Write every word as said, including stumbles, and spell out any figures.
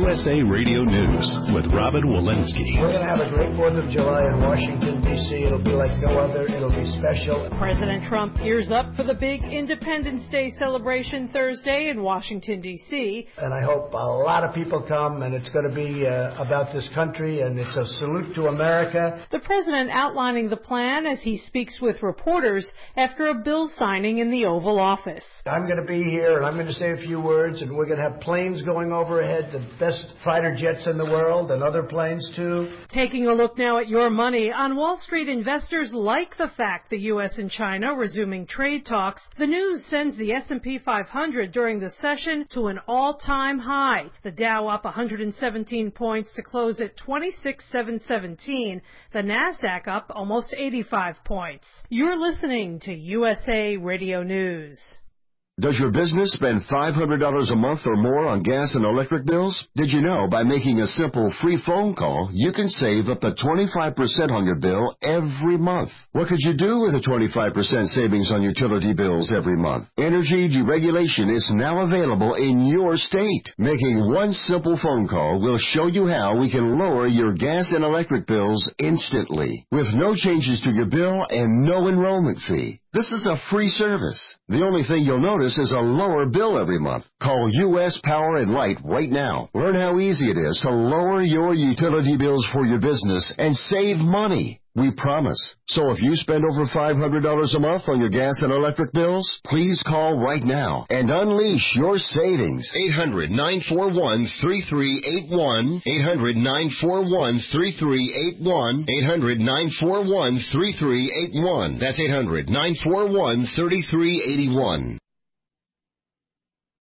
S A Radio News with Robin Walensky. We're going to have a great fourth of July in Washington, D C It'll be like no other. It'll be special. President Trump gears up for the big Independence Day celebration Thursday in Washington, D C And I hope a lot of people come, and it's going to be uh, about this country, and it's a salute to America. The president outlining the plan as he speaks with reporters after a bill signing in the Oval Office. I'm going to be here, and I'm going to say a few words, and we're going to have planes going overhead, the best fighter jets in the world, and other planes too. Taking a look now at your money. On Wall Street, investors like the fact the U S and China resuming trade talks. The news sends the S and P five hundred during the session to an all-time high. The Dow up one hundred seventeen points to close at twenty-six thousand seven hundred seventeen. The Nasdaq up almost eighty-five points. You're listening to U S A Radio News. Does your business spend five hundred dollars a month or more on gas and electric bills? Did you know by making a simple free phone call, you can save up to twenty-five percent on your bill every month? What could you do with a twenty-five percent savings on utility bills every month? Energy deregulation is now available in your state. Making one simple phone call will show you how we can lower your gas and electric bills instantly, with no changes to your bill and no enrollment fee. This is a free service. The only thing you'll notice is a lower bill every month. Call U S Power and Light right now. Learn how easy it is to lower your utility bills for your business and save money. We promise. So if you spend over five hundred dollars a month on your gas and electric bills, please call right now and unleash your savings. eight hundred, nine four one, three three eight one. eight hundred, nine four one, three three eight one. eight hundred, nine four one, three three eight one. That's eight hundred, nine four one, three three eight one.